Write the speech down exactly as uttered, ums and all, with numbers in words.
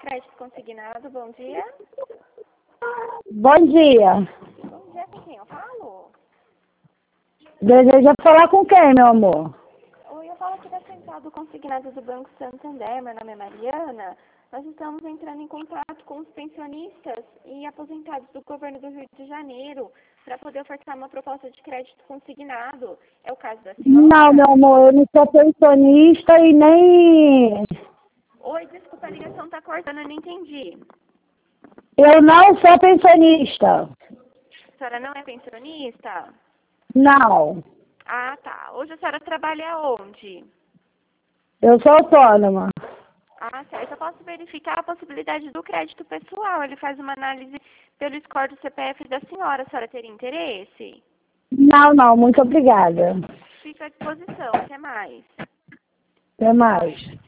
Crédito consignado, bom dia. Bom dia. Bom dia, com quem eu falo? Deseja falar com quem, meu amor? Oi, eu falo aqui da central do consignado do Banco Santander, meu nome é Mariana. Nós estamos entrando em contato com os pensionistas e aposentados do governo do Rio de Janeiro para poder ofertar uma proposta de crédito consignado. É o caso da senhora? Não, meu amor, eu não sou pensionista e nem... Oi, desculpa, a ligação está cortando, eu não entendi. Eu não sou pensionista. A senhora não é pensionista? Não. Ah, tá. Hoje a senhora trabalha onde? Eu sou autônoma. Ah, certo. Eu posso verificar a possibilidade do crédito pessoal. Ele faz uma análise pelo score do C P F da senhora. A senhora teria interesse? Não, não, muito obrigada. Fica à disposição. Até mais. Até mais.